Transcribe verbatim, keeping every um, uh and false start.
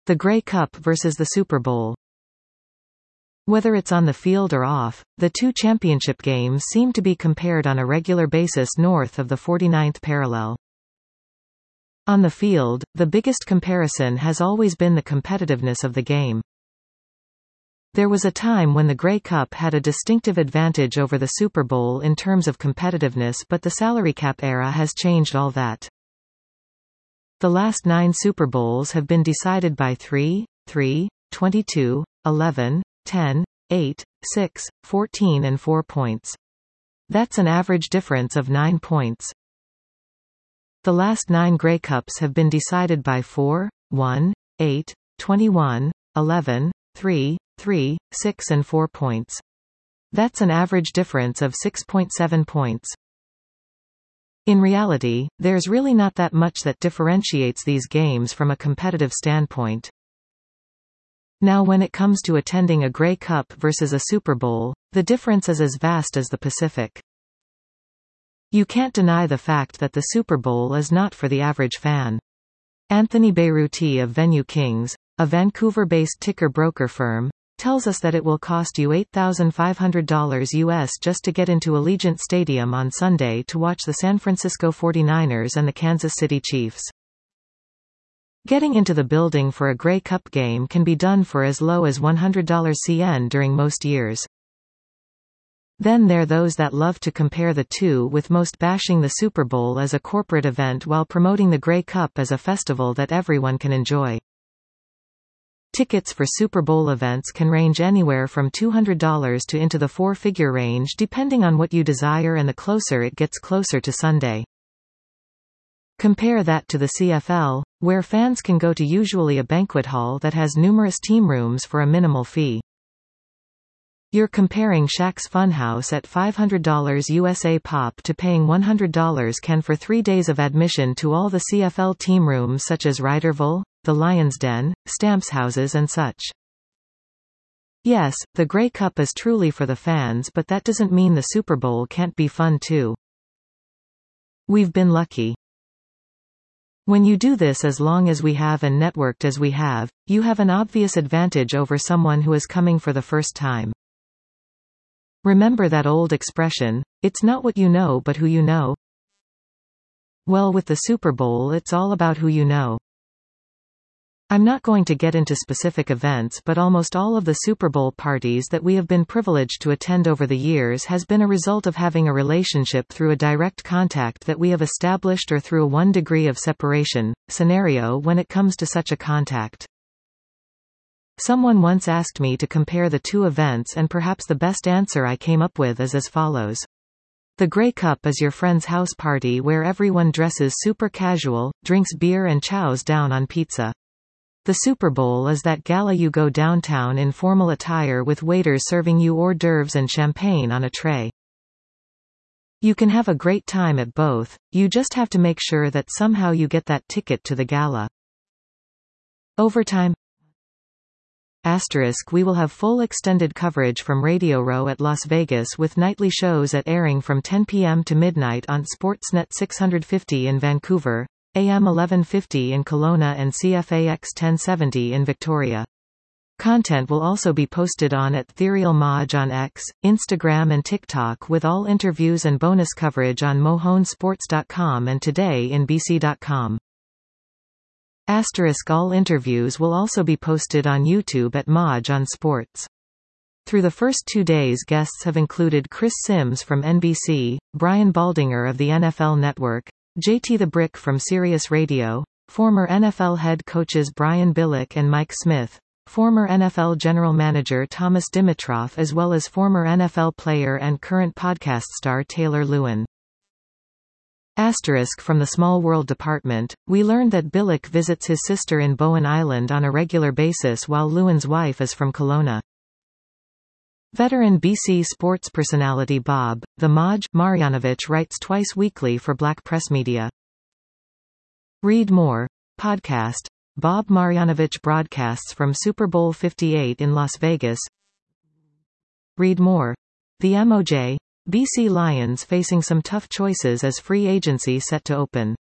The Grey Cup versus the Super Bowl. Whether it's on the field or off, the two championship games seem to be compared on a regular basis north of the forty-ninth parallel. On the field, the biggest comparison has always been the competitiveness of the game. There was a time when the Grey Cup had a distinctive advantage over the Super Bowl in terms of competitiveness, but the salary cap era has changed all that. The last nine Super Bowls have been decided by three, three, twenty-two, eleven, ten, eight, six, fourteen and four points. That's an average difference of nine points. The last nine Grey Cups have been decided by four, one, eight, twenty-one, eleven, three, three, six and four points. That's an average difference of six point seven points. In reality, there's really not that much that differentiates these games from a competitive standpoint. Now when it comes to attending a Grey Cup versus a Super Bowl, the difference is as vast as the Pacific. You can't deny the fact that the Super Bowl is not for the average fan. Anthony Beiruti of Venue Kings, a Vancouver-based ticker broker firm, tells us that it will cost you eight thousand five hundred dollars U S just to get into Allegiant Stadium on Sunday to watch the San Francisco forty-niners and the Kansas City Chiefs. Getting into the building for a Grey Cup game can be done for as low as one hundred dollars C N during most years. Then there are those that love to compare the two, with most bashing the Super Bowl as a corporate event while promoting the Grey Cup as a festival that everyone can enjoy. Tickets for Super Bowl events can range anywhere from two hundred dollars to into the four-figure range depending on what you desire, and the closer it gets closer to Sunday. Compare that to the C F L, where fans can go to usually a banquet hall that has numerous team rooms for a minimal fee. You're comparing Shaq's Funhouse at five hundred dollars U S A pop to paying one hundred dollars C A N for three days of admission to all the C F L team rooms such as Riderville, the Lions Den, Stamps houses and such. Yes, the Grey Cup is truly for the fans, but that doesn't mean the Super Bowl can't be fun too. We've been lucky. When you do this as long as we have and networked as we have, you have an obvious advantage over someone who is coming for the first time. Remember that old expression, it's not what you know but who you know? Well, with the Super Bowl it's all about who you know. I'm not going to get into specific events, but almost all of the Super Bowl parties that we have been privileged to attend over the years has been a result of having a relationship through a direct contact that we have established, or through a one degree of separation scenario when it comes to such a contact. Someone once asked me to compare the two events, and perhaps the best answer I came up with is as follows. The Grey Cup is your friend's house party where everyone dresses super casual, drinks beer and chows down on pizza. The Super Bowl is that gala you go downtown in formal attire with waiters serving you hors d'oeuvres and champagne on a tray. You can have a great time at both, you just have to make sure that somehow you get that ticket to the gala. Overtime. Asterisk We will have full extended coverage from Radio Row at Las Vegas, with nightly shows at airing from ten p m to midnight on Sportsnet six fifty in Vancouver, A M eleven fifty in Kelowna and C F A X ten seventy in Victoria. Content will also be posted on at Ethereal Maj on X, Instagram and TikTok, with all interviews and bonus coverage on mohone sports dot com and today in b c dot com. Asterisk All interviews will also be posted on YouTube at Maj on Sports. Through the first two days, guests have included Chris Sims from N B C, Brian Baldinger of the N F L Network, J T the Brick from Sirius Radio, former N F L head coaches Brian Billick and Mike Smith, former N F L general manager Thomas Dimitroff, as well as former N F L player and current podcast star Taylor Lewin. Asterisk From the Small World department, we learned that Billick visits his sister in Bowen Island on a regular basis while Lewin's wife is from Kelowna. Veteran B C sports personality Bob, the Maj, Marjanovic writes twice weekly for Black Press Media. Read more. Podcast. Bob Marjanovic broadcasts from Super Bowl fifty-eight in Las Vegas. Read more. The M O J. B C Lions facing some tough choices as free agency set to open.